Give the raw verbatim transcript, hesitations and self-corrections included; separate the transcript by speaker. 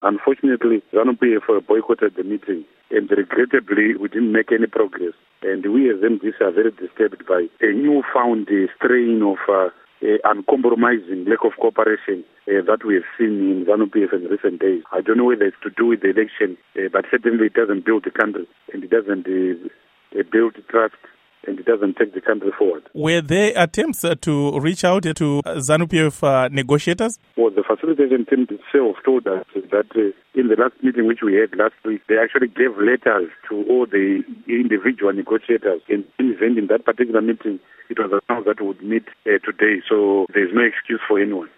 Speaker 1: Unfortunately, ZANU-P F boycotted the meeting, and regrettably, we didn't make any progress. And we as M D C are very disturbed by a newfound uh, strain of uh, uh, uncompromising lack of cooperation uh, that we have seen in ZANU-P F in recent days. I don't know whether it's to do with the election, uh, but certainly it doesn't build the country, and it doesn't uh, uh, build trust, and it doesn't take the country forward.
Speaker 2: Were there attempts uh, to reach out to ZANU-P F uh, negotiators?
Speaker 1: Well, the facilitation team itself told us that uh, in the last meeting which we had last week, they actually gave letters to all the individual negotiators. And in that particular meeting, it was announced that we would meet uh, today, so there's no excuse for anyone.